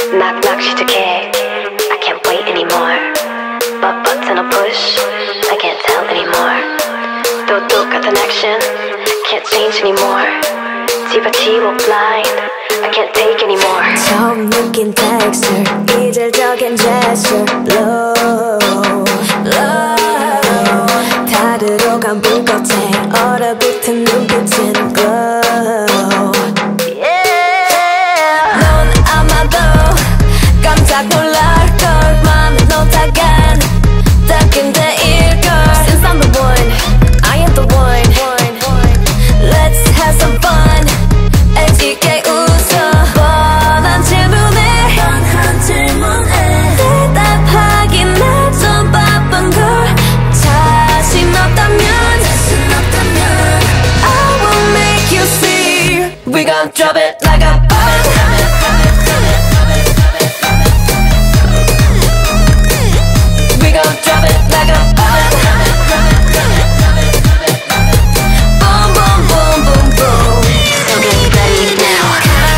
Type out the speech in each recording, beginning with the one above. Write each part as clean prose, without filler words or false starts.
Knock knock 시작해. I can't wait anymore. But button or push, I can't tell anymore. 또 똑같은 action, can't change anymore. 뒤바치고 blind, I can't take anymore. 처음 느낀 texture, 이질적인 gesture. Low, low. 다 들어간 불꽃에 얼어붙은 눈빛은 glow. 넌 아마도 깜짝 놀랄걸. 맘에 놓다간 따끈대일걸. Since I'm the one, I am the one. Let's have some fun. 애지게 웃어. 뻔한 질문에 대답하기 나 좀 바쁜 걸. 자신 없다면 I will make you see. We gon' drop it like a bomb. We gon' drop it like a bomb. Boom, boom, boom, boom, boom. So get ready now.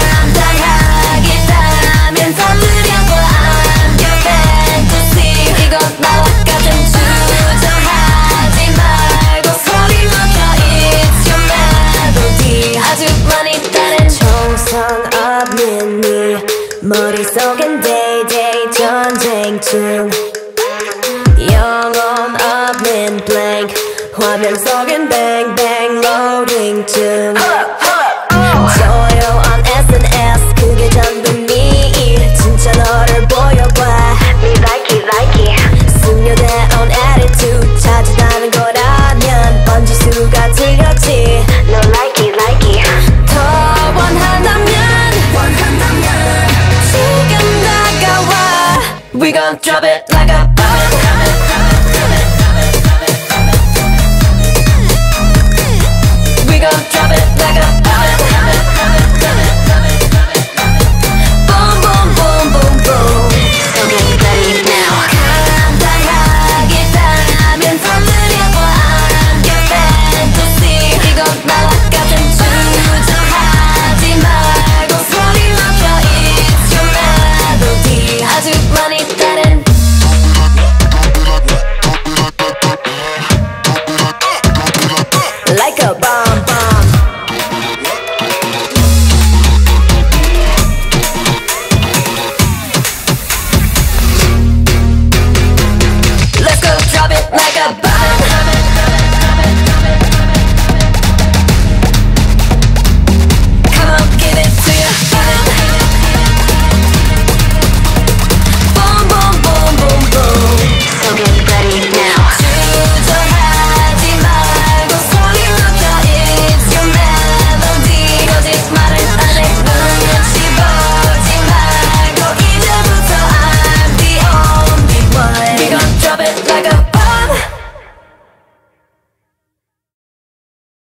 감당하겠다면 서두려고 I'm your fantasy. 이건 나와 같은 주저하지 말고 소리 높여. It's your melody. 아주 많이 다른 총선 없는 네 머릿속엔 day-day 전쟁 중. 영혼 없는 blank 화면 속엔 bang bang loading 중. 조용한 SNS 그게 전부 네 진짜 너를 보여봐. Me like it, like it. 숙녀다운 attitude 찾아다는 거라면 번질 수가 틀렸지. No like it, like it. 더 원한다면 지금 다가와. We gon' drop it like a bomb. We gon' drop it like a bomb.